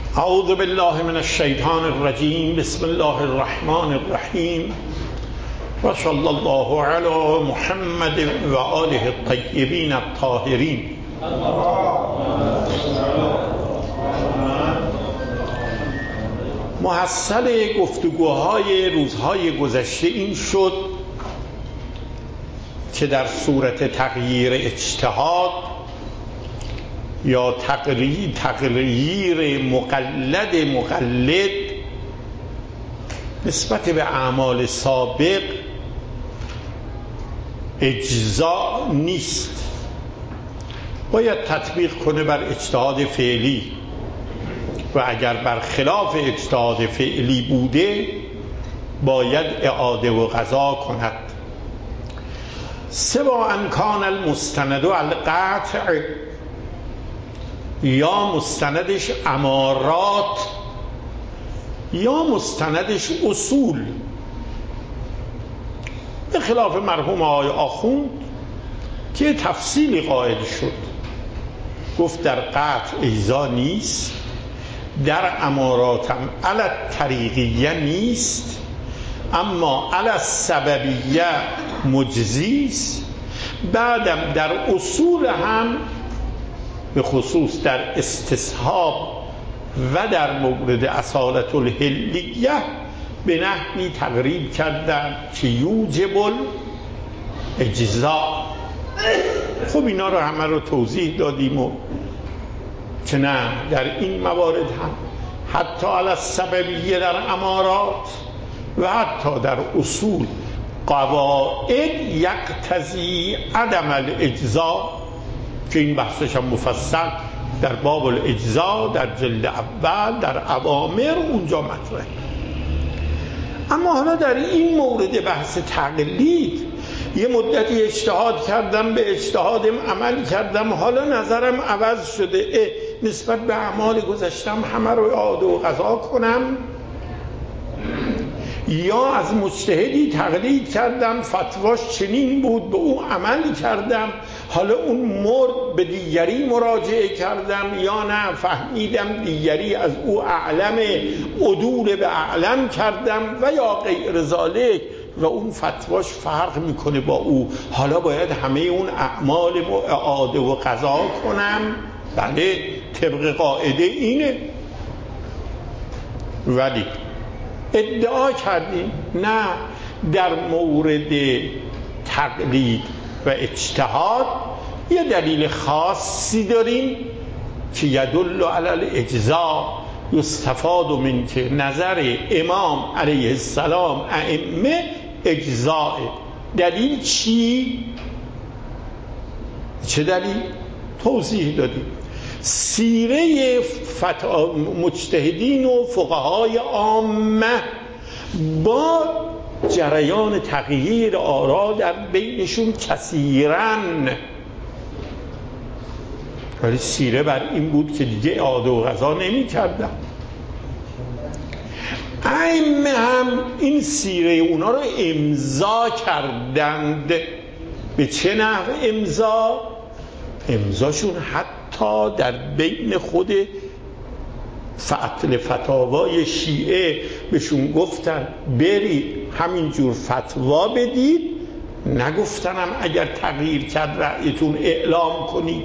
اعوذ بالله من الشیطان الرجیم. بسم الله الرحمن الرحیم و صلی الله علی محمد و آله الطیبین الطاهرین. محصل گفتگوهای روزهای گذشته این شد که در صورت تغییر اجتهاد یا تغییر مقلد نسبت به اعمال سابق اجزا نیست، باید تطبیق کنه بر اجتهاد فعلی و اگر بر خلاف اجتهاد فعلی بوده باید اعاده و قضا کند. سوا ان کان المستند القطع، یا مستندش امارات یا مستندش اصول. به خلاف مرحوم آقای آخوند که تفصیلی قائل شد، گفت در قطع اجزا نیست، در اماراتم علی الطریقیه نیست، اما علی السببیه مجزیست. بعدم در اصول هم به خصوص در استصحاب و در مورد اصالت الحلیه به نحوی تقریب کردن که یوجب الاجزا. خب اینا رو همه رو توضیح دادیم و که نه در این موارد هم حتی علی السببیه در امارات و حتی در اصول قواعد یقتضی عدم الاجزا، که این بحثش هم مفصل در باب الاجزا در جلد اول در اوامر اونجا مطرحه. اما حالا در این مورد بحث تقلید یه مدتی اجتهاد کردم، به اجتهادم عمل کردم، حالا نظرم عوض شده، نسبت به اعمال گذشتم همه رو اعاده و قضا کنم، یا از مجتهدی تقلید کردم فتواش چنین بود به او عمل کردم، حالا اون مرد به دیگری مراجعه کردم، یا نه فهمیدم دیگری از او اعلم، عدول به اعلم کردم و یا غیر ذالک و اون فتواش فرق میکنه با او، حالا باید همه اون اعمال اعاده و قضا کنم. بله طبق قاعده اینه، ولی ادعا کردیم نه، در مورد تقلید و اجتهاد یه دلیل خاصی داریم که یدل علی الاجزا، یستفاد من که نظر امام علیه السلام ائمه اجزاء. دلیل چی؟ چه دلیل؟ توضیح دادیم. سیره مجتهدین و فقهای عامه با جریان تغییر آرا در بینشون کثیرن، ولی سیره بر این بود که دیگه اعاده و قضا نمی کردن. ائمه هم این سیره اونا رو امضا کردند. به چه نحو امضا؟ امضاشون حتی در بین خود فتاوای شیعه بهشون گفتن برید همینجور فتوا بدید، نگفتنم اگر تغییر کرد رأیتون اعلام کنید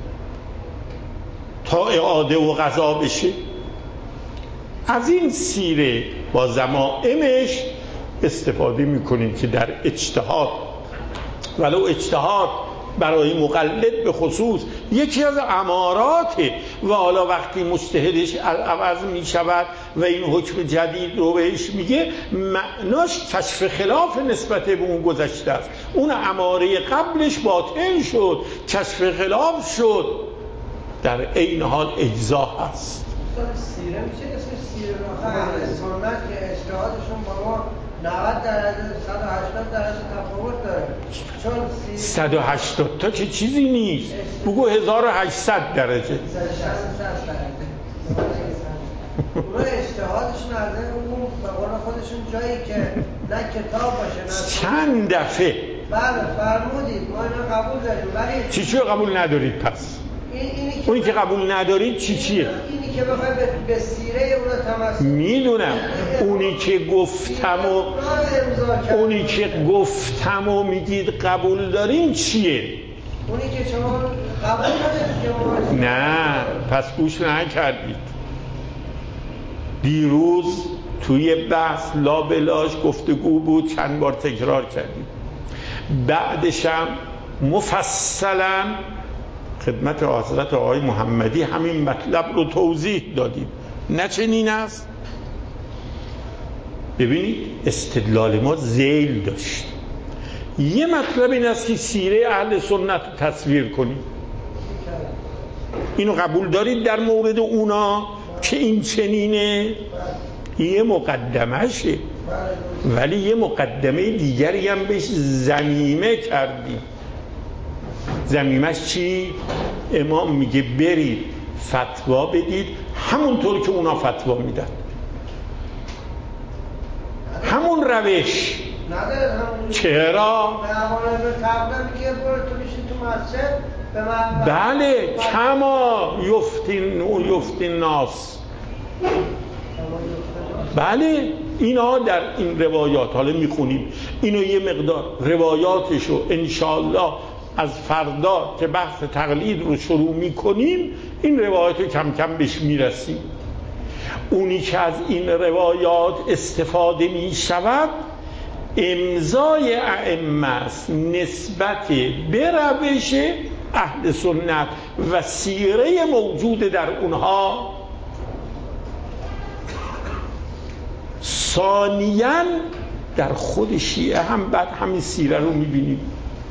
تا اعاده و قضا بشه. از این سیره با ضمائمش استفاده میکنیم که در اجتهاد، ولو اجتهاد برای مقلد به خصوص یکی از اماراته و حالا وقتی مجتهدش عوض می شود و این حکم جدید رو بهش میگه، معناش کشف خلاف نسبت به اون گذشته است، اون اماره قبلش باطل شد، کشف خلاف شد، در این حال اجزا هست. سیره میشه اسمش سیره اهل سنت که اجتهادشون با ما 90 درجه 180 درجه تفاوت داره، چون 180 تا که چیزی نیست، بگو 1800 درجه. 160 درجه اونا اجتهادشون از اون به قول خودشون جایی که نه کتاب باشه نه چند دفعه بله فرمودید ما اینو قبول داریم، ولی چی قبول ندارید پس؟ اینی اونی که قبول ندارید چیه؟ اینی که بخوای به سیره اونا تمسک میدونم اونی که گفتم و میگید قبول دارین چیه؟ اونی که شما قبول ندارید. نه پس گوش نکردید. دیروز توی بحث لابلاش گفتگو بود، چند بار تکرار کردیم. بعدشم مفصلا خدمت حضرت آقای محمدی همین مطلب رو توضیح دادیم. نه چنین است؟ ببینید استدلال ما ذیل داشت. یه مطلب این است که سیره اهل سنت رو تصویر کنیم. اینو قبول دارید در مورد اونا که این چنینه؟ یه مقدمهشه، ولی یه مقدمه دیگری هم بهش ضمیمه کردیم. ضمیمش چی؟ امام میگه برید فتوا بدید همونطور که اونا فتوا میدن، همون روش. چرا؟ بله کما یفتین ناس. بله اینا در این روایات، حالا میخونیم اینو یه مقدار روایاتشو انشاءالله از فردا که بحث تقلید رو شروع میکنیم این روایات رو کم کم بهش میرسیم. اونی که از این روایات استفاده میشود امضای ائمه است نسبت به روش اهل سنت و سیره موجود در اونها. ثانیاً در خود شیعه هم بعد همین سیره رو میبینیم.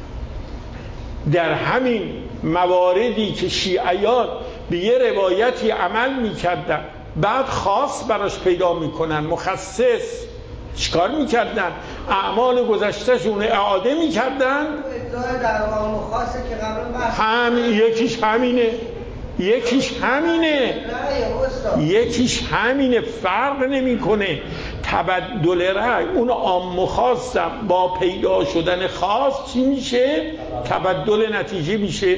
در همین مواردی که شیعیان به یه روایتی عمل میکردن بعد خاص براش پیدا میکنن، مخصص چیکار میکردن؟ اعمال گذشتهشون اعاده میکردن. یکیش همینه فرق نمیکنه. تبدل رأی اون عام و خاصم با پیدا شدن خاص چی میشه؟ تبدل نتیجه میشه.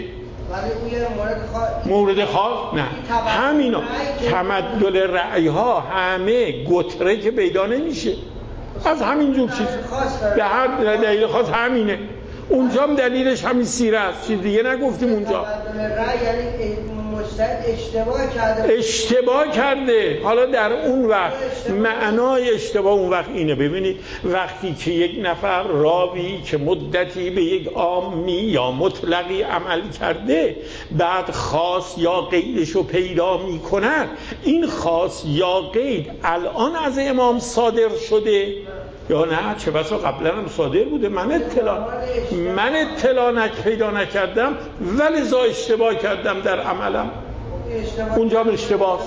مورد خاص نه همینا. تبدل رأی ها همه گتره که پیدا نمیشه از همین جور چیز به هر دلیل خاص همینه. اونجا هم دلیلش همین سیره است، چیز دیگه نگفتیم اونجا. یعنی مجتهد اشتباه کرده. حالا در اون وقت معنای اشتباه اون وقت اینه، ببینید وقتی که یک نفر راوی که مدتی به یک عامی یا مطلقی عمل کرده بعد خاص یا قیدش رو پیدا میکنن، این خاص یا قید الان از امام صادر شده یا نه؟ چه بسا قبلا هم صادر بوده. من اطلاع پیدا نکردم ولی اشتباه کردم در عملم. اونجا هم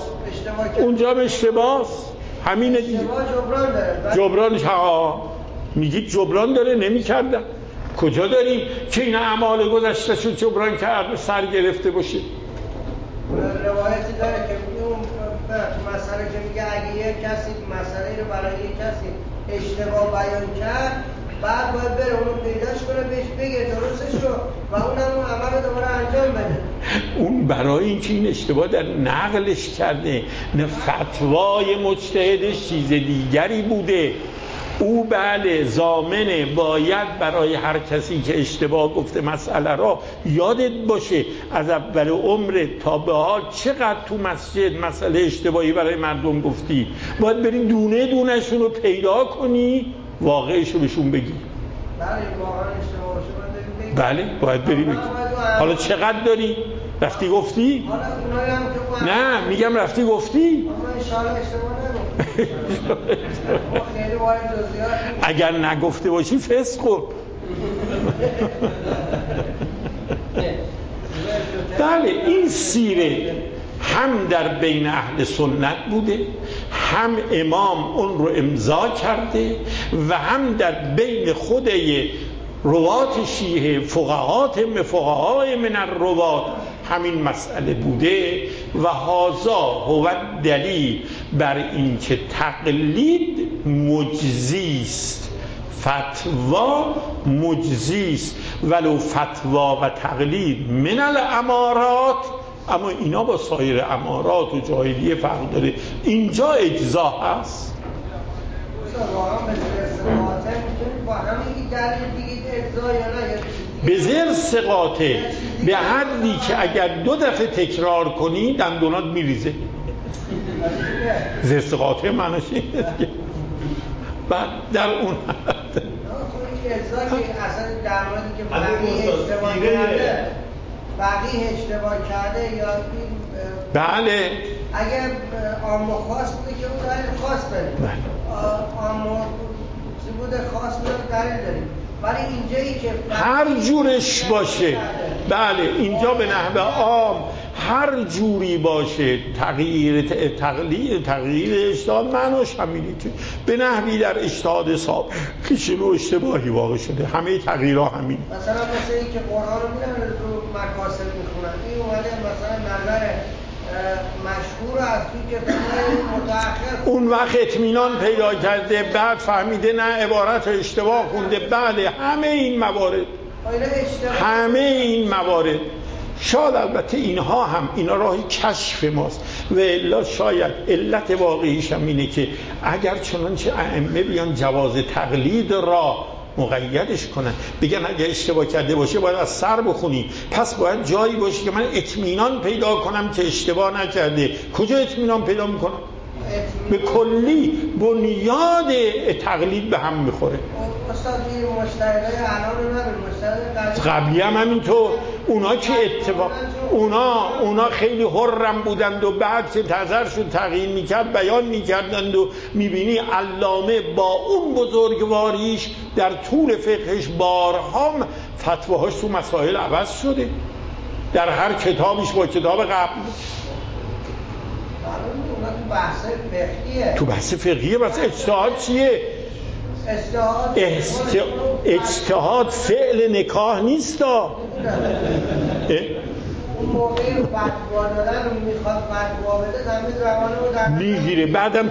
اشتباهست. همینه دیگه. جبرانش میگید جبران داره نمی‌کردم. کجا داریم که این اعمال گذشته شو جبران کرد سر گرفته باشه؟ روایتی داره که اون مسئله که میگه اگه یک کسی مسئله رو برای یک کسی اشتباه بیان کرد بعد باید بره اونو پیداش کنه بهش بگه درستش رو و اونم اون عمل رو دوباره انجام بده. اون برای اینکه این اشتباه در نقلش کرده، نه فتوای مجتهدش چیز دیگری بوده. او بله ضامنه باید برای هر کسی که اشتباه گفته مسئله را یادت باشه از اول عمرت تا به حال چقدر تو مسجد مسئله اشتباهی برای مردم گفتی، باید بریم دونه دونه‌شون رو پیدا کنی واقعش رو بهشون بگی. بله باید بری بگی. حالا چقدر داری؟ رفتی گفتی؟ نه میگم رفتی گفتی؟ اگر نگفته باشی فسق کن. بله این سیره هم در بین اهل سنت بوده، هم امام اون رو امضا کرده و هم در بین خود روات شیعه فقهای من الروات همین مسئله بوده. و هذا هو دلیل بر این که تقلید مجزیست، فتوا مجزیست، ولو فتوا و تقلید من الامارات اما اینا با سایر امارات و جاهلیه فرق داره. اینجا اجزا هست. به زر سقاطه به حدی که اگر 2 دفعه تکرار کنی دندونات میریزه. زر سقاطه معنیش اینه. بعد در اون اجزا که اصلا در موردی که بقیه اشتباه کرده یا این بله اگر عام و خاص بوده که اون دلیل خاص داریم، عام و بوده خاص بوده دلیل داریم، ولی اینجایی که هر جورش باشه بله اینجا به نحو عام هر جوری باشه تغییر اجتهاد معناش همینه که به نحوی در اجتهاد صاحب خیشن و اشتباهی واقع شده. همه تغییرها همین. مثلا مثل این که قرآن رو میرن رو مکاسب میخونن، این اومده مثلا نظر مشهور از توی کتاب‌های متأخر اون وقت اطمینان پیدا کرده، بعد فهمیده نه عبارت اشتباه خونده. بله همه این موارد شاید البته اینها هم اینا راهی کشف ماست و الا شاید علت واقعیش هم اینه که اگر چنانچه ائمه بیان جواز تقلید را مقیدش کنن، بگن اگه اشتباه کرده باشه باید از سر بخونی، پس باید جایی باشه که من اطمینان پیدا کنم که اشتباه نکرده. کجا اطمینان پیدا میکنم؟ به کلی بنیاد تقلید به هم میخوره. استاد این مشترکای الان مشترک قبلی هم همینطور. اونا که اتفاق اونا خیلی حرم بودند و بعد که تذر شد تغییر میکرد بیان میکردند و میبینی علامه با اون بزرگواریش در طول فقهش بارها فتواهاش تو مسائل عوض شده در هر کتابش با کتاب قبل. تو بحث فقهیه. بس اجتهاد چیه؟ اجتهاد فعل نکاح نیست. اون موقعی فتوا دادن و میخواد فتوا بده زمین روانه و در میگیره، بعدم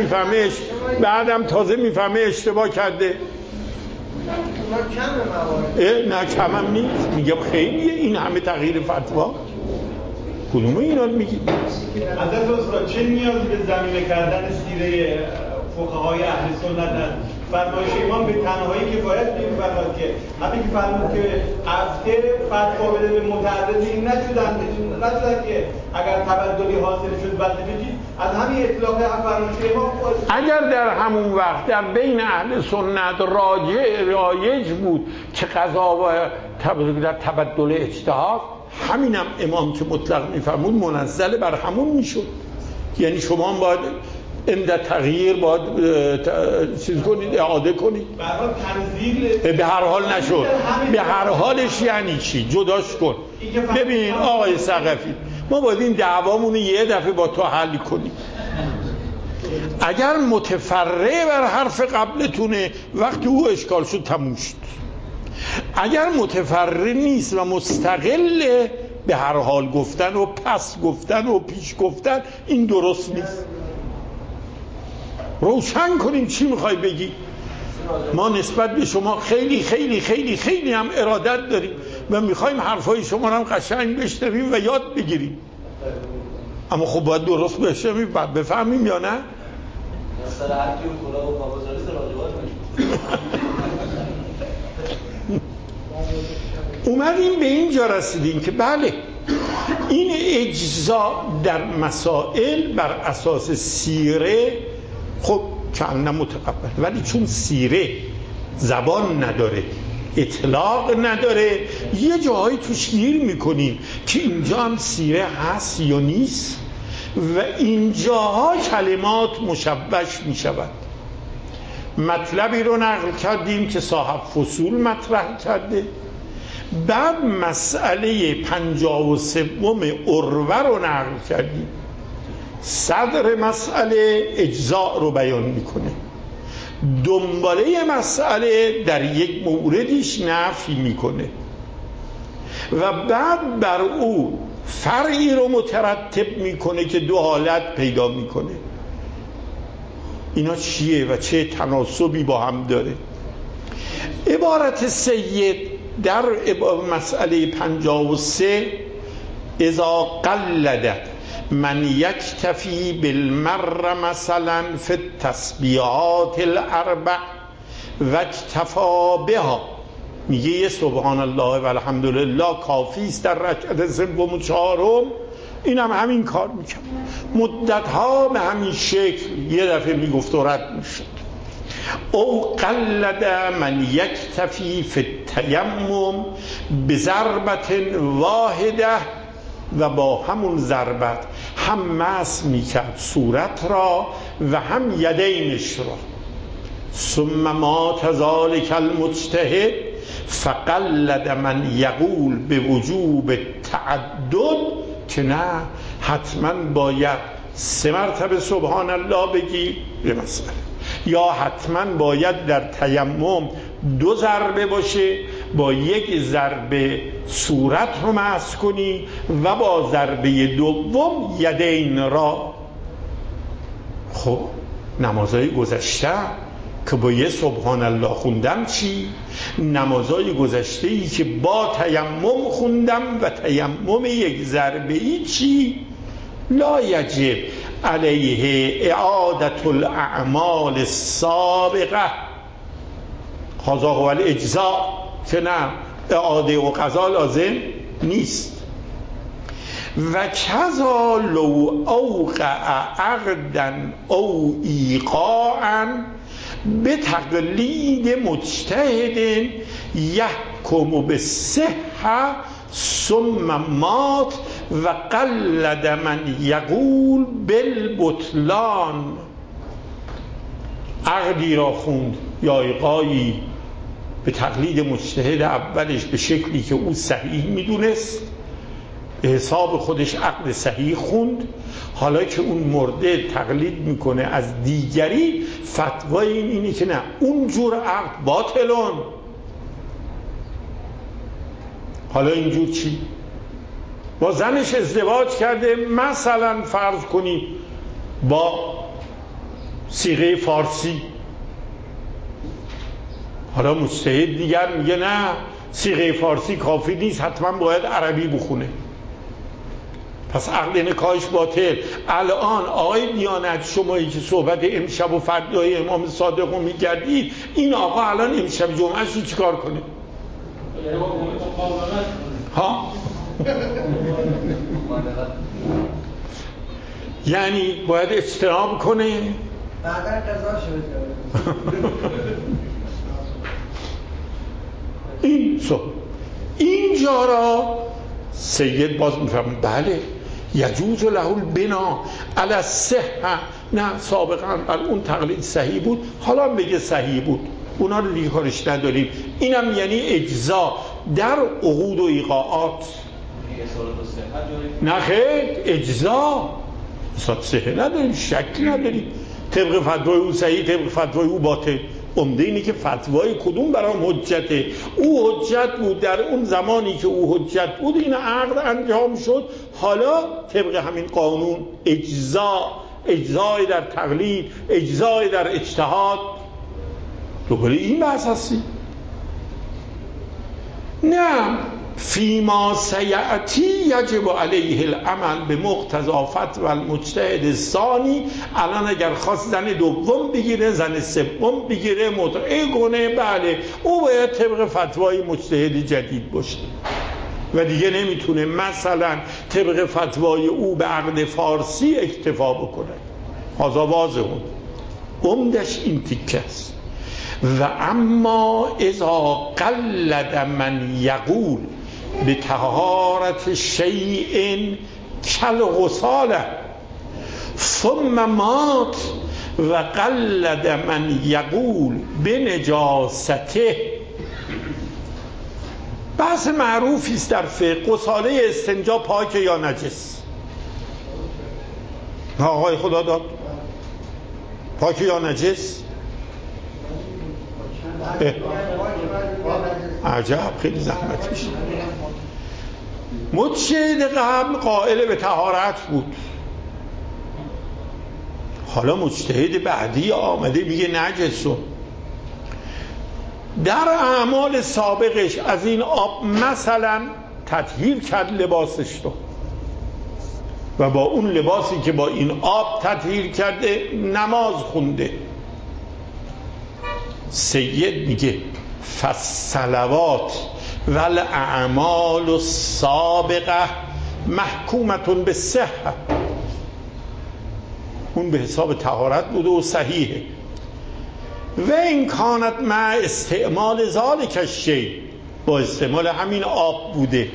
تازه میفهمه اشتباه کرده. اونا کمه موارد. نه کم هم نیست. میگم خیلیه این همه تغییر فتوا. کدومه اینا رو میگی؟ حضرت استاد چه نیازی به زمینه کردن سیره فقهای اهل سنت هست؟ فرمایش امام به تنهایی که باید می‌فرماد که همین که فرمود که افتر فتوا بده به متعدد این نشدن که اگر تبدلی حاصل شد بلده بگید از همین اطلاق فرمایش امام اگر در همون وقت در بین اهل سنت رایج بود که قضا و تبدل اجتهاد، همینم امام که مطلق می‌فرمود منزل بر همون میشد. یعنی شما باید اند تغییر باید چیز کنید، اعاده کنید. به هر حال نشد. به هر حالش یعنی چی؟ جداش کن. ببین آقای ثقفی، ما باید این دعوامون یه دفعه با تو حل کنیم. اگر متفرع بر حرف قبلتونه وقتی او اشکال شد تموم شد. اگر متفرع نیست و مستقله، به هر حال گفتن و پس گفتن و پیش گفتن این درست نیست. روشن کنیم چی میخوای بگی. ما نسبت به شما خیلی خیلی خیلی خیلی هم ارادت داریم و میخوایم حرفای شما رو هم قشنگ بشنویم و یاد بگیریم، اما خب باید درست بشنویم بعد بفهمیم یا نه. اومدیم به اینجا رسیدیم که بله این اجزا در مسائل بر اساس سیره خب چند متقبل، ولی چون سیره زبان نداره، اطلاق نداره، یه جاهایی توش گیر میکنیم که اینجا هم سیره هست یا نیست و اینجاها کلمات مشبش میشود. مطلبی رو نقل کردیم که صاحب فصول مطرح کرده، بعد مسئله 53 عروه رو نقل کردیم، صدر مسئله اجزاء رو بیان میکنه، دنباله مسئله در یک موردیش نفی میکنه و بعد بر او فرعی رو مترتب میکنه که 2 حالت پیدا میکنه. اینا چیه و چه تناسبی با هم داره؟ عبارت سید در مسئله 53 اذا قلد من یکتفی بالمر مثلا فی التسبیحات الاربع و اکتفا بها، میگه یه سبحان الله و الحمدلله کافی است در رکعت سوم و چهارم، این هم همین کار میکرد، مدتها به همین شکل یه دفعه میگفت و رد میشد. او قلد من یکتفی فی التیمم بضربت واحده، و با همون ضربت هم مسح میکرد صورت را و هم یدینش را. ثم مات ذلک المجتهد فقلد من یقول به وجوب تعدد، که نه حتما باید 3 مرتبه سبحان الله بگی به مسئله، یا حتما باید در تیمم 2 ضربه باشه، با 1 ضربه صورت رو مسح کنی و با ضربه دوم یدین را. خب نمازهای گذشته که با یه سبحان الله خوندم چی؟ نمازهای گذشته ای که با تیمم خوندم و تیمم 1 ضربه ای چی؟ لا یجب علیه اعادت الاعمال السابقه، هذا هو الاجزاء، که نه اعاده و قضا لازم نیست. و کذا لو اوقع عقدا او ایقاعا به تقلید مجتهد یحکم بالصحه ثم مات و قلد من یقول بالبطلان. عقدی را خوند یا ایقایی به تقلید مجتهد اولش به شکلی که او صحیح میدونست، به حساب خودش عقد صحیح خوند، حالا که اون مرده تقلید میکنه از دیگری، فتوای اینه که نه اونجور عقد باطلون. حالا اینجور چی؟ با زنش ازدواج کرده، مثلا فرض کنی با صیغه فارسی، حالا مجتهد دیگر میگه نه صیغه فارسی کافی نیست، حتما باید عربی بخونه، پس عقد نکاحش باطل. الان آقای دیانت، شمایی که صحبت امشب و فردای امام صادق رو میگردید، این آقا الان امشب جمعهش رو چیکار کنه؟ ها؟ یعنی باید اجتناب کنه. بعدا قضا شد. اینجا را سید باز میفهمه بله یجوز له البنا علی الصحه، نه سابقا بر اون تقلید صحیح بود، حالا بگه صحیح بود، اونا رو دیگه کارش نداریم. اینم یعنی اجزا در عقود و ایقاعات. نه خیر، اجزا اصلا صحه نداریم، شکی نداریم، طبق فتوای او صحیح، طبق فتوای او باطل. عمده اینه که فتوای کدوم برام حجته. او حجت بود در اون زمانی که او حجت بود، این عقد انجام شد، حالا طبق همین قانون اجزای در تقلید، اجزای در اجتهاد. دوباره این بحث هستی؟ نه، فیما سیعتی یجب علیه العمل به مقتضی فتوی المجتهد الثانی. الان اگر خواست زن دوم بگیره، زن سوم بگیره، متعه کنه، بله او باید طبق فتوای مجتهد جدید باشه و دیگه نمیتونه مثلا طبق فتوای او به عقد فارسی اکتفا بکنه. هذا واضحه، عمدش این تیکه است. و اما اذا قلد من یقول به طهارت شیء کالغساله ثم مات و قلد من یقول به نجاسته. بحث معروفی است در فقه، غساله استنجا پاک یا نجس؟ آقای خدا داد پاک یا نجس؟ عجب، خیلی زحمت میشه. مجتهد قبل قائل به طهارت بود، حالا مجتهد بعدی آمده میگه نجسه. در اعمال سابقش از این آب مثلا تطهیر کرد لباسش رو، و با اون لباسی که با این آب تطهیر کرده نماز خونده. سید میگه فالصلوات والاعمال السابقه محکومتون بالصحه، اون به حساب طهارت بوده و صحیحه. و این کانت مع استعمال ذالک الشیء، با استعمال همین آب بوده.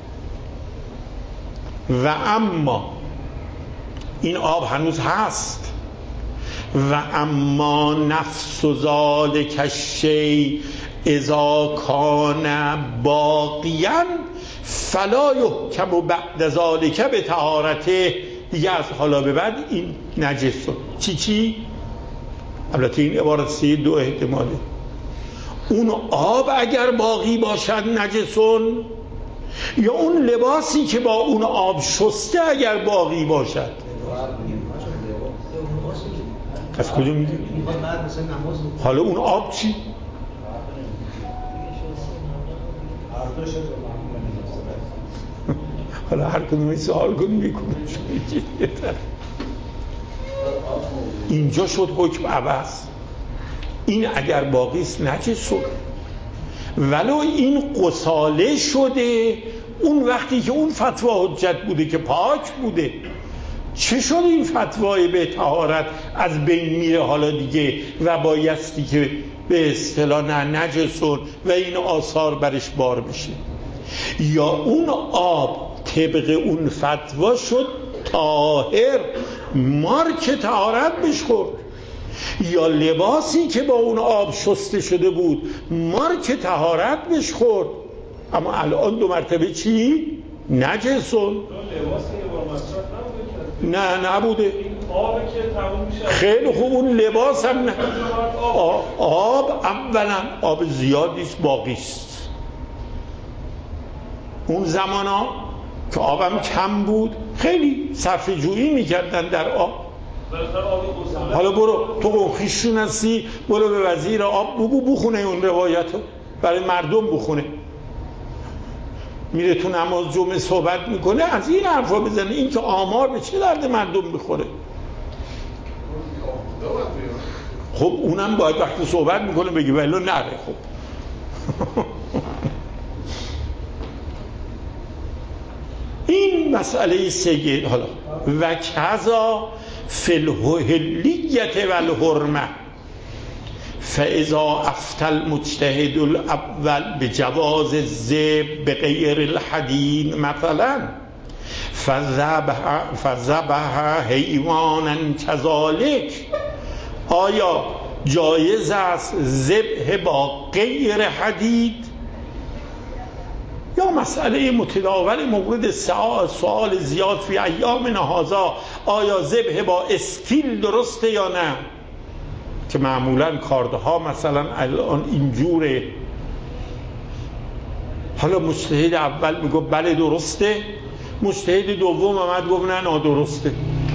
و اما این آب هنوز هست. و اما نفس ذالک الشیء اذا کان باقیا فلا یحکم بعد ذالک به طهارته. دیگه از حالا به بعد این نجس شد. چی؟ البته این عبارت دو احتماله. اون آب اگر باقی باشد نجسون، یا اون لباسی که با اون آب شسته اگر باقی باشد. از کجا میگی؟ حالا اون آب چی؟ حالا هر کدوم سوال کنی میکنه. اینجا شد حکم عوض. این اگر باقی است نجس شد، ولو این قساله شده اون وقتی که اون فتوا حجت بوده که پاک بوده. چه شد این فتوای به طهارت از بین میره حالا دیگه و بایستی که به اصطلاح نجسون و این آثار برش بار بشه. یا اون آب طبق اون فتوا شد طاهر، مارک طهارت بش خورد، یا لباسی که با اون آب شسته شده بود مارک طهارت بش خورد. اما الان دو مرتبه چی؟ نجسون. نه نبوده. آبی که تموم میشه خیلی خوب، اون لباس هم نه. آب اولا آب زیادیست باقیست. اون زمانا که آبم کم بود خیلی صرفه جویی میکردن در آب. حالا برو تو قوخیشون هستی، برو به وزیر آب بگو بخونه اون روایتو برای مردم بخونه. میره تو نماز جمعه صحبت میکنه از این حرفا بزنه. این که آمار به چه درد مردم بخوره؟ خب اونم باید وقتی صحبت میکنه بگی ولی نره. خب این مسئله سید. حالا و کذا فی الحلیت و الحرمه فاذا افتى المجتهد الاول بجواز الذبح بغیر الحدید مثلا فذبح حیوانا کذالک، آیا جایز است ذبح با غیر حدید؟ یا مسئله متداول مورد سوال زیاد فی ایامنا هذا، آیا ذبح با استیل درسته یا نه؟ که معمولا کاردها مثلا الان اینجوره. حالا مجتهد اول میگه بله درسته، مجتهد دوم آمد گفت نه نادرسته.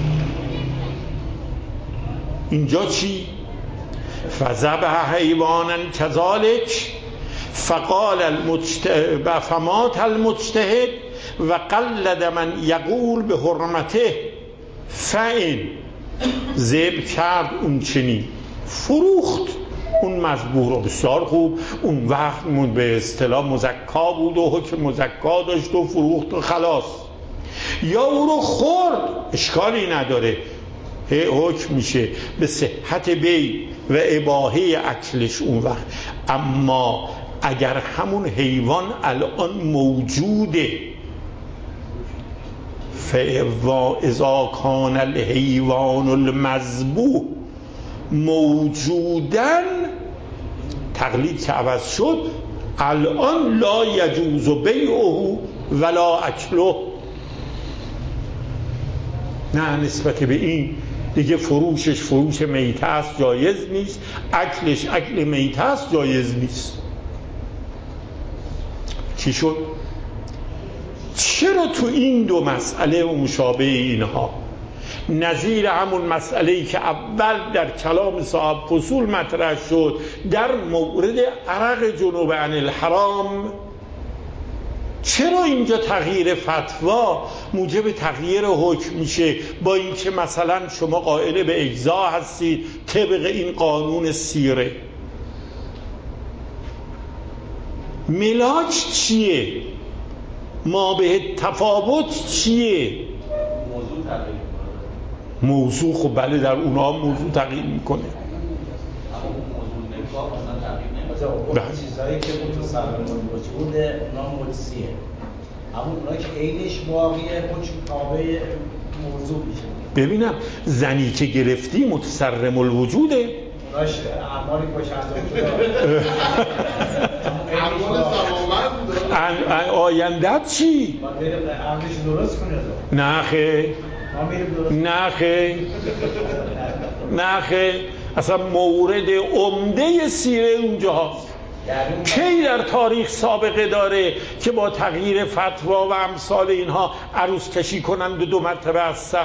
اینجا چی؟ فذبح حیوانا کذالک فقال المجتهد فمات المجتهد و قلد من یقول به حرمته فإن ذبح کرد اون چنین فروخت اون مذبوح رو. بسیار خوب، اون وقت به اصطلاح مزکا بود و حکم مزکا داشت و فروخت و خلاص. یا او رو خورد اشکالی نداره، حکم میشه به صحت بی و اباحه اکلش اون وقت. اما اگر همون حیوان الان موجوده، فاذا کان الحیوان المذبوح موجودن، تقلید که عوض شد، الان لا یجوز بیعه ولا اکله. نه، نسبت به این دیگه فروشش فروش میته است، جایز نیست. اکلش اکل میته است، جایز نیست. چی شد؟ چرا تو این دو مسئله و مشابه اینها نظیر همون مسئله‌ای که اول در کلام صاحب فصول مطرح شد در مورد عرق جنوب عن الحرام چرا اینجا تغییر فتوا موجب تغییر حکم میشه، با اینکه مثلا شما قائل به اجزا هستید طبق این قانون سیره؟ ملاک چیه؟ ما به تفاوت چیه؟ موضوع تغییر میکنه. موضوع خب بله در اونها موضوع تغییر میکنه، اما اون موضوع نکاح مثلا تغییر نمیکنه. اون چیزایی که متصرم الوجوده اونا مجزیه، اما اونا که عینش باقیه حکم تابع موضوع میشه. ببینم زنی که گرفتی متصرم الوجوده، اوناش اعمالی باشن آیندت چی؟ ما بریم عملش درست کنید. نه خیر، ما میریم درست. نه خیر، نه خیر، اصلا مورد عمده سیره اونجا هست. کی در تاریخ سابقه داره که با تغییر فتوا و امثال اینها عروس کشی کنند و 2 مرتبه از سر؟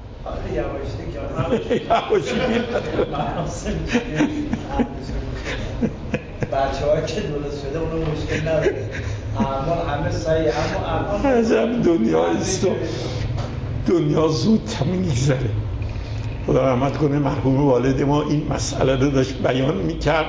بچه ها که درست شده اونو مشکل نداره، اعمال همه صحیح، اما اعمال عجب دنیا است، دنیا زود میگذره. خدا رحمت کنه مرحوم والد ما این مسئله رو داشت بیان میکرد،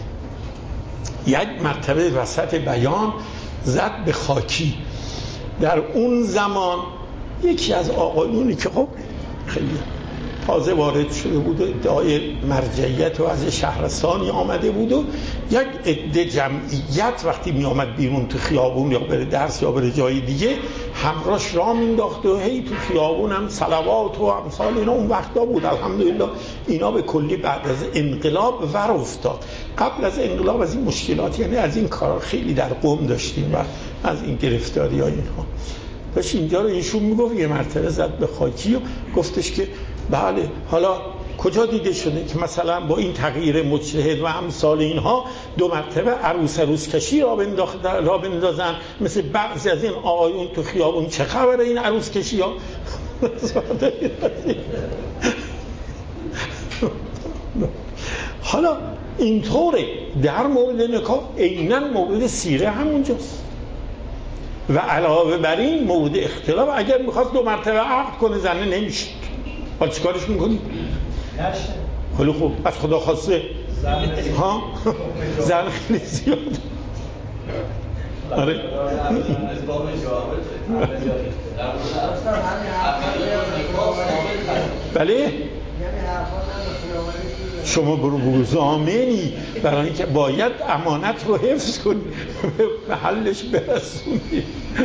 یک مرتبه وسط بیان زد به خاکی. در اون زمان یکی از آقایونی که خب خیلی تازه وارد شده بود و ادعای مرجعیت و از شهرستانی آمده بود و یک عده جمعیت وقتی می آمد بیرون تو خیابون یا بره درس یا بره جای دیگه همراهش راه مینداخت و هی تو خیابون هم صلوات و امثال اینا اون وقتا بود. الحمدلله اینا به کلی بعد از انقلاب ور افتاد. قبل از انقلاب از این مشکلات، یعنی از این کار خیلی در قم داشتیم و از این گرفتاری ها اینها داشت. اینجا رو ایشون میگفت یه مرتبه زد به خاکی و گفتش که بله حالا کجا دیده شده که مثلا با این تغییر مجتهد و امثال اینها 2 مرتبه عروس کشی را بندازن مثل بعضی از این آقایون تو خیابون؟ چه خبره این عروس کشی ها؟ حالا اینطوره در مورد نکاح عیناً مورد سیره همونجاست و علاوه بر این مورد اختلاف اگر میخواست 2 مرتبه عقد کنه زنه نمیشه، حالا چیکارش میکنی؟ خیلی خوب، از خدا خواسته ها زن خیلی زیاد. آره بله شما برو زامنی برای اینکه باید امانت رو حفظ کنی به محلش برسونی.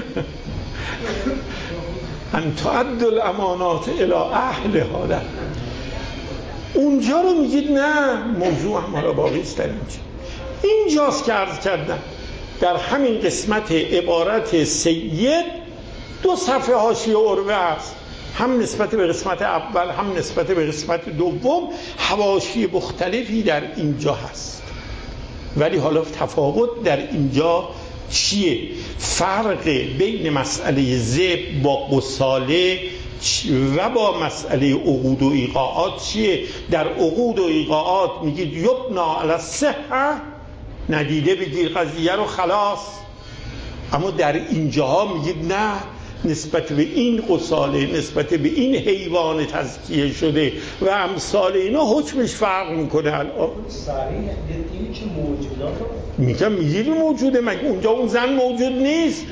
ان تعد الامانات الی اهلها. اونجا رو میگید نه موضوع هم حالا باقی است. در اینجاست که عرض کردم در همین قسمت عبارت سید 2 صفحه حاشیه عروه است، هم نسبت به قسمت اول هم نسبت به قسمت دوم حواشی مختلفی در اینجا هست. ولی حالا تفاوت در اینجا چیه؟ فرق بین مسئله ذبح با غساله و با مسئله عقود و ایقاعات چیه؟ در عقود و ایقاعات میگید یبنا علی الصحه، ندیده بگیر قضیه رو خلاص، اما در اینجاها میگید نه، نسبت به این غساله، نسبت به این حیوان تزکیه شده و امثال اینا حکمش فرق میکنه. الان صحیح دیدی که موجودات میگم میگیری موجوده، مگه اونجا اون زن موجود نیست؟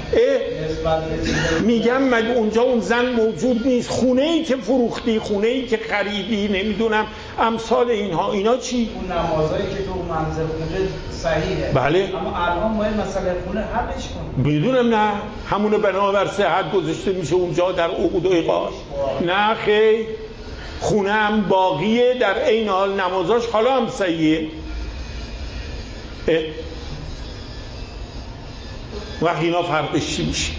میگم مگه اونجا اون زن موجود نیست؟ خونه ای که فروختی، خونه ای که خریدی، نمیدونم امثال اینها، اینا چی؟ اون نمازایی که تو منزل خونه صحیحه، بله، اما الان ما این مسئله خونه حلش کنیم. میدونم نه، همونو بنابر صحت گذاشته میشه اونجا در عقود و ایقاعات. نه خیر، خونه هم باقیه، در عین حال نمازاش حالا هم صحیحه. وقت اینا فرقش چی میشه؟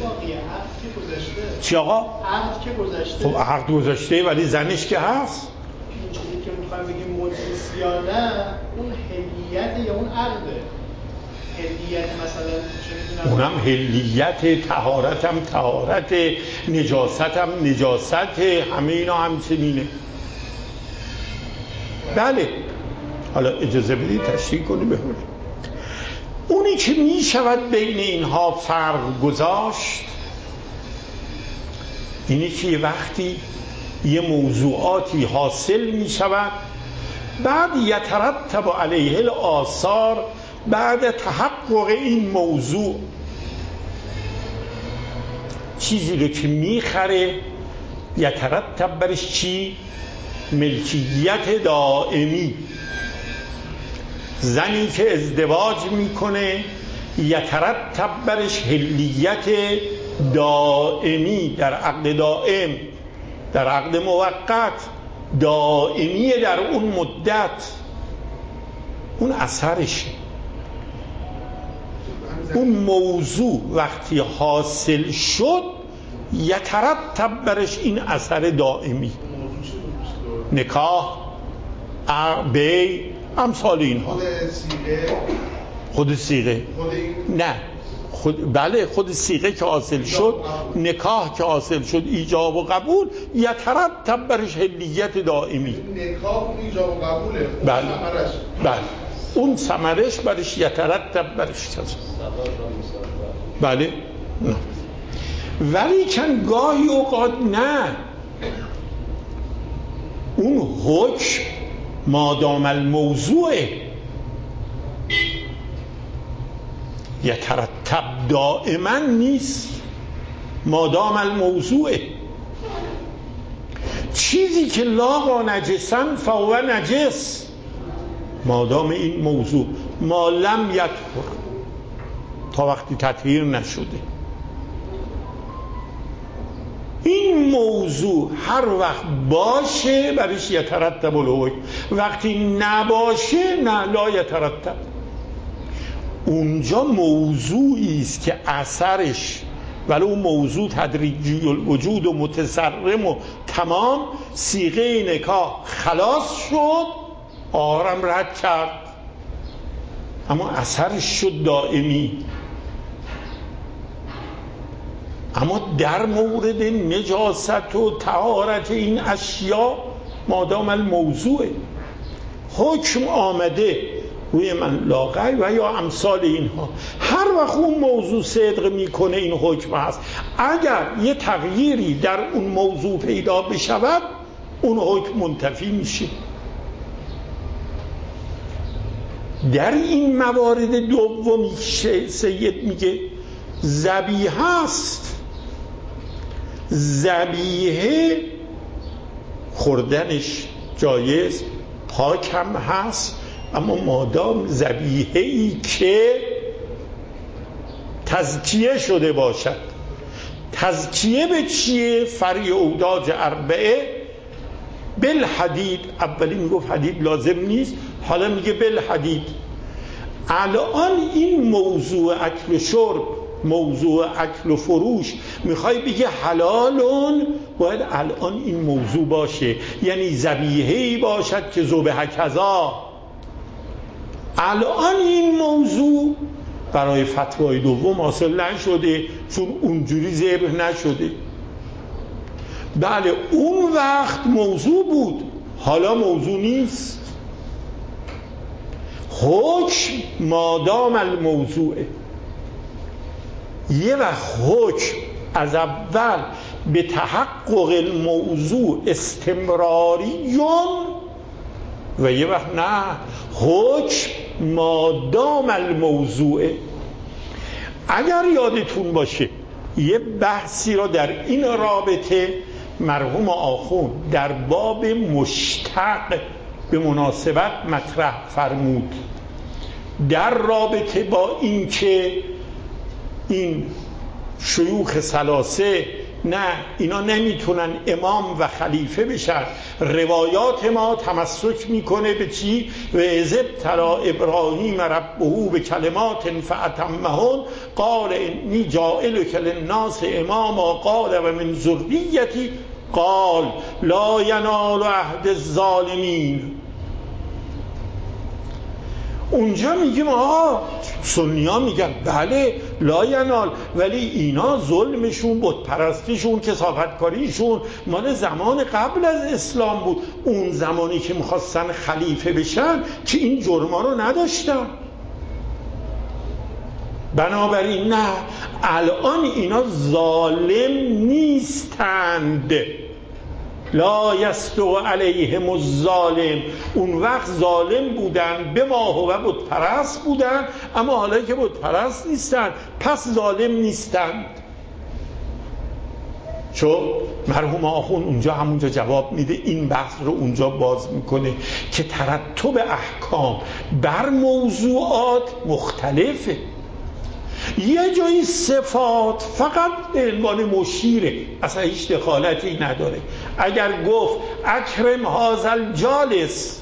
چی آقا؟ عقد که گذشته. خب عقد گذشته ولی زنش که هست. این چیزی که میخوایم بگیم مجلس یا نه، اون هلیت یا اون عقده. هلیت مثلا اونم هلیت، طهارت هم طهارت، نجاست هم نجاست، همه اینا همچنینه. بله حالا اجازه بدید تشریح کنی بهمون. اونی که می شود بین اینها فرق گذاشت اینی که یه وقتی یه موضوعاتی حاصل می شود، بعد یترتب علیه الآثار، بعد تحقق این موضوع چیزی رو که میخره یترتب برش چی؟ ملکیت دائمی. زنی که ازدواج میکنه یترتب برش حلیت دائمی، در عقد دائم، در عقد موقت، دائمی در اون مدت، اون اثرشه. اون موضوع وقتی حاصل شد یترتب برش این اثر دائمی، نکاح، بیع، امثال اینها. خود صیغه نه بله، خود صیغه که حاصل شد، نکاح که حاصل شد، ایجاب و قبول، یترتب برش حلیت دائمی. نکاح اون ایجاب و قبوله، بله اون ثمرش برش یترتب برش کسب. بله نه. ولی چند گاهی اوقات نه، اون حکم مادام الموضوع یترتب دائما نیست، مادام الموضوع. چیزی که لاغا نجسن فهو نجس، مادام این موضوع ما لم یطهر، تا وقتی تطهیر نشده. این موضوع هر وقت باشه برش یترتب الحکم، وقتی نباشه نه، لا یترتب. اونجا موضوعی است که اثرش ولو موضوع تدریجی الوجود و متصرم و تمام، صیغه نکاح خلاص شد، آرم رد کرد، اما اثرش شد دائمی. اما در مورد نجاست و طهارت این اشیاء مادام الموضوع حکم آمده روی من لاغی و یا امثال اینها، هر وقت اون موضوع صدق میکنه این حکم هست. اگر یه تغییری در اون موضوع پیدا بشود اون حکم منتفی میشه. در این موارد دومی سید میگه ذبیحه است، ذبیحه خوردنش جایز، پاک هم هست، اما مادام ذبیحه‌ای که تزکیه شده باشد. تزکیه به چیه؟ فرع اوداج اربعه بالحدید. اولی میگفت حدید لازم نیست، حالا میگه بالحدید. الان این موضوع اکل و شرب، موضوع اکل و فروش، میخوای بگه حلالون، باید الان این موضوع باشه، یعنی ذبیحه‌ای باشد که ذبح کذا. الان این موضوع برای فتوای دوم حاصل نشده، چون اونجوری ذبح نشده. بله اون وقت موضوع بود، حالا موضوع نیست. حکم مادام الموضوعه. یه وقت حکم از اول به تحقق الموضوع استمراریون و یه وقت نه، حکم مادام الموضوعه. اگر یادتون باشه یه بحثی را در این رابطه مرحوم آخوند در باب مشتق به مناسبت مطرح فرمود، در رابطه با این که این شیوخ ثلاثه نه، اینا نمیتونن امام و خلیفه بشن. روایات ما تمسک میکنه به چی؟ و اذ ابتلی ابراهیم ربه به کلمات فاتمهن قال انی جاعلک للناس اماما قال و من ذریتی قال لا ینال عهد الظالمین. اونجا میگیم سنی ها میگن بله لا ینال، ولی اینا ظلمشون، بت پرستیشون، کثافتکاریشون مال زمان قبل از اسلام بود. اون زمانی که میخواستن خلیفه بشن که این جرما رو نداشتن. بنابراین نه، الان اینا ظالم نیستند. لا یصدق علیهم الظالم. اون وقت ظالم بودن، به ما هو بت پرست بودن، اما حالا که بت پرست نیستن پس ظالم نیستند. چون مرحوم آخوند اونجا همونجا جواب میده، این بحث رو اونجا باز میکنه که ترتب احکام بر موضوعات مختلفه. یه جایی صفات فقط به عنوان مشیره، اصلا هیچ دخالتی نداره. اگر گفت اکرم هازل جالس،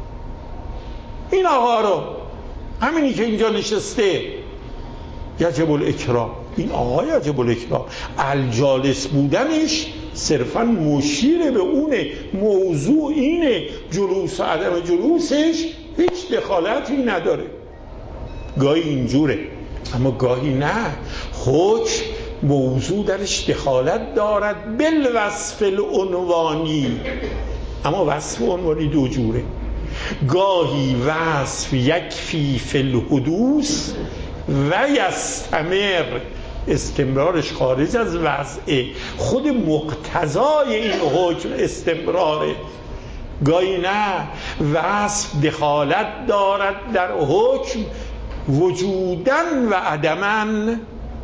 این آقا رو، همینی که اینجا نشسته، یجب الاکرام، این آقا یجب الاکرام، الجالس بودنش صرفا مشیره به اونه، موضوع اینه، جلوس و عدم جلوسش هیچ دخالتی نداره. گاهی اینجوره اما گاهی نه. حکم موضوع درش دخالت دارد بالوصف العنوانی، اما وصف عنوانی دو جوره. گاهی وصف یکفی فی الحدوث و یستمر، استمرارش خارج از وضعه، خود مقتضای این حکم استمراره. گاهی نه، وصف دخالت دارد در حکم وجودن و عدمن.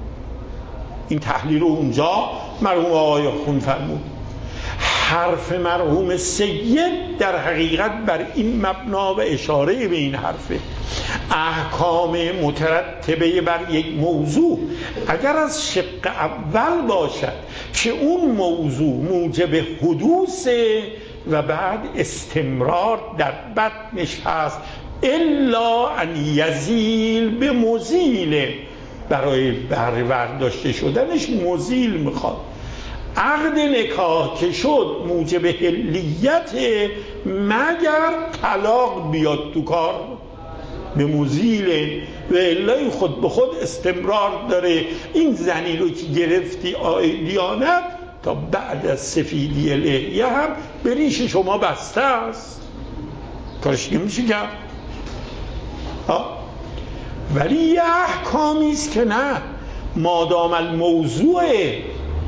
این تحلیل رو اونجا مرحوم آقای آخوند فرمود. حرف مرحوم سید در حقیقت بر این مبنا و اشاره به این حرفه. احکام مترتبه بر یک موضوع اگر از شق اول باشد که اون موضوع موجب حدوثه و بعد استمرار در بطنش هست، الا ان یزیل به مزیل، برای برداشته شدنش مزیل میخواد. عقد نکاح که شد موجب حلیت مگر طلاق بیاد تو کار، به مزیل، و الا خود به خود استمرار داره. این زنی رو که گرفتی دیانت تا بعد از سفیدی لحیه هم به ریش شما بسته است، کارش نمیشه کرد. ولی یه احکامی است که نه، مادام الموضوعه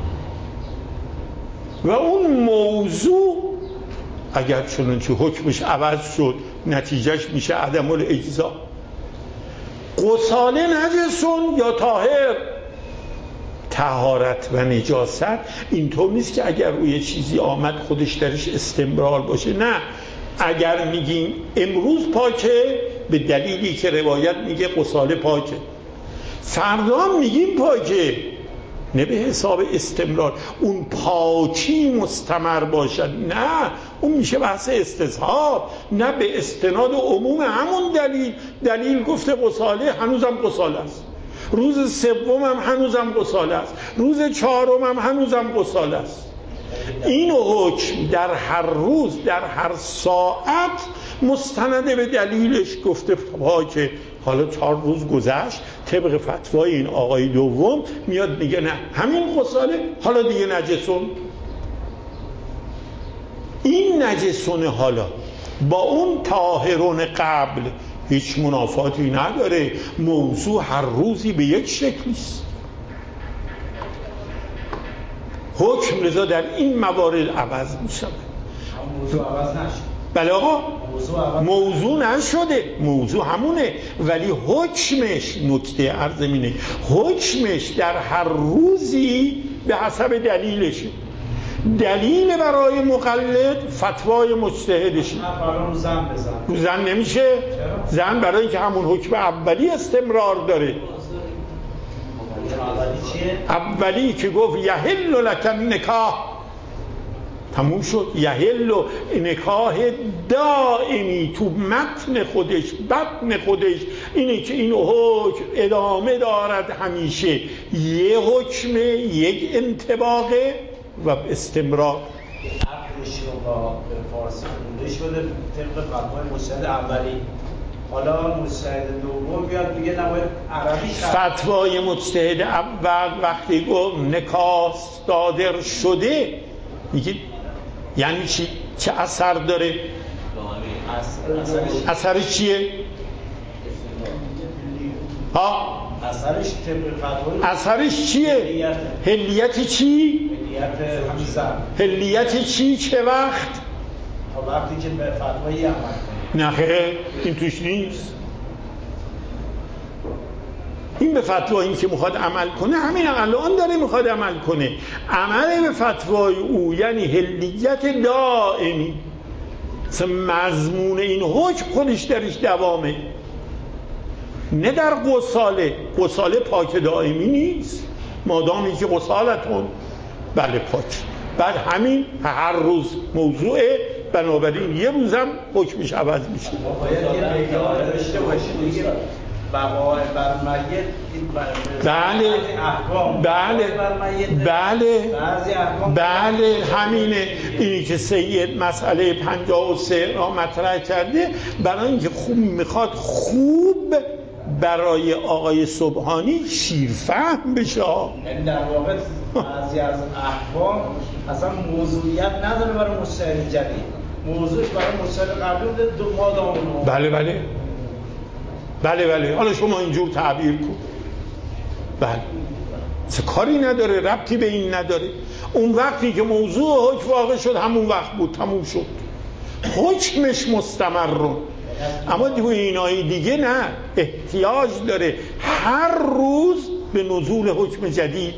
و اون موضوع اگر چنانچه حکمش عوض شد نتیجهش میشه عدم الاجزا. غساله نجسون یا طاهر، طهارت و نجاست اینطور نیست که اگر روی چیزی آمد خودش درش استمرار باشه. نه، اگر میگیم امروز پاکه به دلیلی که روایت میگه غساله پاکه، فردا میگیم پاکه، نه به حساب استمرار اون پاکی مستمر باشد، نه اون میشه بحث استصحاب، نه به استناد عموم همون دلیل گفته غساله، هنوزم غساله است، روز سوم هم هنوزم غساله است، روز چهارم هم هنوزم غساله است. این حکم در هر روز در هر ساعت مستنده به دلیلش گفته پاکه. حالا 4 روز گذشت، طبق فتوای این آقای دوم میاد میگه نه همین غساله، حالا دیگه نجسون. این نجسون حالا با اون طاهرون قبل هیچ منافاتی نداره. موضوع هر روزی به یک شکل نیست. حکم لذا در این موارد عوض میشه. موضوع عوض نشد. بله آقا، موضوع نشده، موضوع همونه، ولی حکمش، نکته عرض اینه، حکمش در هر روزی به حسب دلیلشه. دلیل برای مقلد فتوای مجتهدشه. رو زن بزن، رو زن نمیشه. زن برای اینکه همون حکم اولی استمرار داره. اولی که گفت یحل لک النکاح، تموم شد. یحل نکاح دائمی تو متن خودش، بطن خودش اینه که این حکم ادامه دارد همیشه، یه حکم، یک انطباقه و استمرار. عقلش رو با فارسی خونده شده طبق فتوای مجتهد اولی، حالا مجتهد دوم بیاد میگه نباید عربی شد. فتوای مجتهد اول وقتی گفت نکاح صادر شده میگه یعنی چی؟ چه اثر داره؟ اثرش چیه؟ اثرش طبق فتوای اثرش چیه؟ هلیت چی؟ هلیت همزن هلیت چی چه وقت؟ تا وقتی که به فتوایی عمل کنه. نه خیر این توش نیست. این به فتوایی که میخواد عمل کنه همین الان داره میخواد عمل کنه. عمل به فتوای او یعنی هلیت دائمی. مثلا مضمون این حکم خودش درش دوامه، نه در غساله پاک دائمی نیست، مادامی که غسالتون بله پاک. بعد همین هر روز موضوعه، بنابراین یه روزم حکمش عوض میشه. باید یه معیار داشته باشیم دیگه. بقای بر میت بله احکام بله همینه. اینی که سید مسئله 53 را مطرح کرده برای اینکه خوب میخواد خوب برای آقای سبحانی شیرفهم بشه. یعنی در واقع بعضی از احکام اصلا موضوعیت نداره برای مستعد جدید، موضوعش برای مستعد قبلی بوده دو مادامونو. بله حالا شما اینجور تعبیر کن. بله چه کاری نداره، ربطی به این نداره. اون وقتی که موضوع حکم واقع شد همون وقت بود، تموم شد، حکمش مستمر رو. اما اینای دیگه نه، احتیاج داره هر روز به نزول حکم جدید.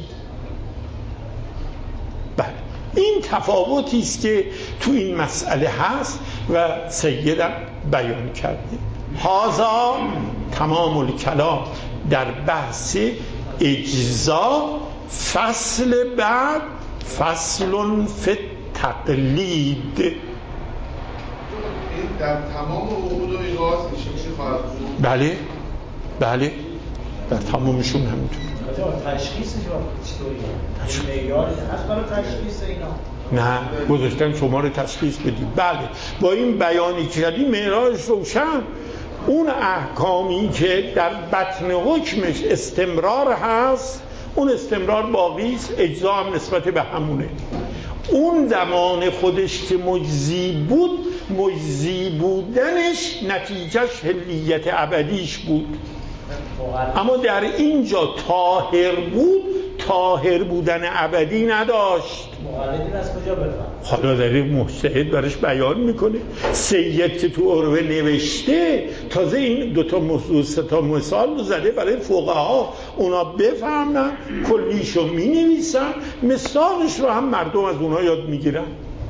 بله این تفاوتی است که تو این مسئله هست و سیدم بیان کرده. هذا تمام الکلام در بحث اجزا. فصل بعد فصل فی التقلید. این در تمام عقود و ایقاظ میشه خواهد بود؟ بله در تمامشون همینطور. تشخیصش چطوریه؟ معیاری هست برای تشخیص اینا؟ نه گذاشتن شما رو تشخیص بدید. بله با این بیانی که کردیم معیارش روشن. اون احکامی که در بطن حکمش استمرار هست اون استمرار باقی است، اجزا هم نسبت به همونه. اون زمان خودش که مجزی بود، مجزی بودنش نتیجهش هلیت ابدیش بود. اما در اینجا طاهر بود، طاهر بودن ابدی نداشت. مقلدین از کجا بفهم؟ حالا داره مجتهد برش بیان میکنه. سید که تو عروه نوشته تازه این دوتا موضوع ستا مثال رو زده برای فقها اونا بفهمن، کلیشو می نویسن، مثالش رو هم مردم از اونا یاد میگیرن.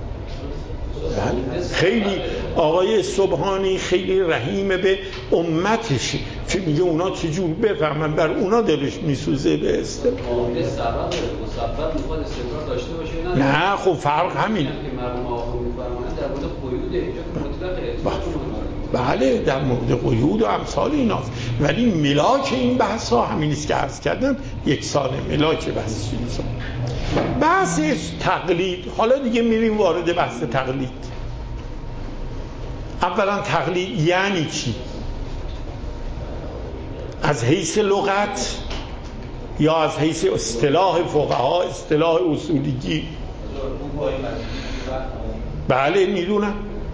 خیلی آقای سبحانی خیلی رحیم به امتشه که میگه اونا چجور بفهمن، بر اونا دلش میسوزه به استمرار. مسبب میخواد استمرار داشته باشه. نه خب فرق همینه. مرحوم آقا میفرمایند در مورد قیود اینجا که مطلق اطلاق. بله در مورد قیود و امثال ایناست، ولی ملاک این بحث ها همین است که عرض کردم، یکسان ملاک بحث چیزا. بحثش تقلید. حالا دیگه میریم وارد بحث تقلید. اولا تقلید یعنی چی؟ از حیث لغت یا از حیث اصطلاح فقها، اصطلاح اصولیگی؟ بله میدونم،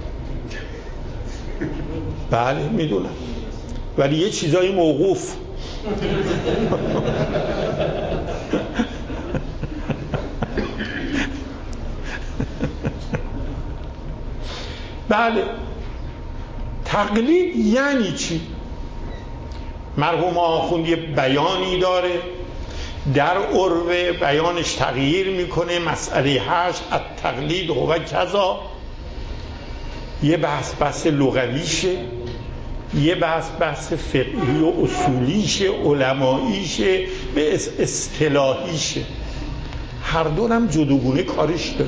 بله میدونم، ولی یه چیزای موقوف. بله تقلید یعنی چی؟ مرحوم آخوند یه بیانی داره در عروه، بیانش تغییر میکنه. مسئله 8 التقلید هو کذا، یه بحث لغویشه، یه بحث فقهی و اصولیشه، علماییشه، به اصطلاحیشه. هر دورم جدوگونه کارش داره.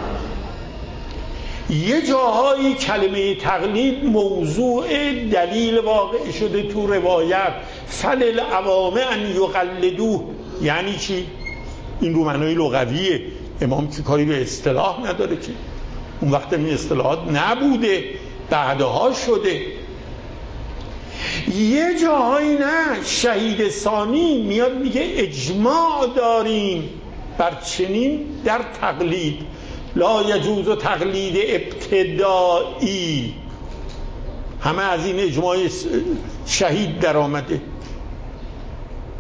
یه جاهایی کلمه تقلید موضوع دلیل واقع شده تو روایت، فللعوام ان یقلدوه. یعنی چی؟ این رو معنای لغویه. امام که کاری به اصطلاح نداره که، اون وقت این اصطلاحات نبوده، بعدها شده. یه جاهایی نه، شهید ثانی میاد میگه اجماع داریم بر چنین در تقلید، لا یجوز تقلید ابتدایی. همه از این اجماع شهید در آمده.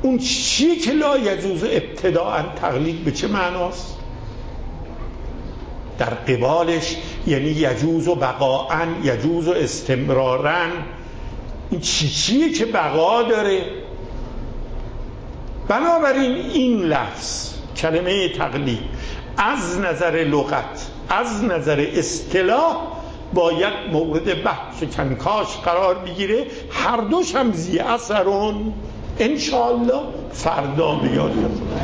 اون چیه که لا یجوز ابتداء تقلید به چه معناست؟ در قبالش یعنی یجوز و بقاءً، یجوز و استمراراً. این چیه که بقا داره؟ بنابراین این لفظ کلمه تقلید از نظر لغت، از نظر اصطلاح باید مورد بحث و کنکاش قرار بگیره. هر دوش هم ذی اثرون انشاءالله فردا به یاد